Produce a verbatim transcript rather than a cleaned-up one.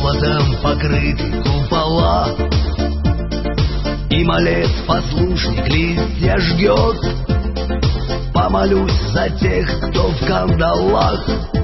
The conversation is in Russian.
золотом покрыты купола, и малец-послушник листья жгет. Помолюсь за тех, кто в кандалах,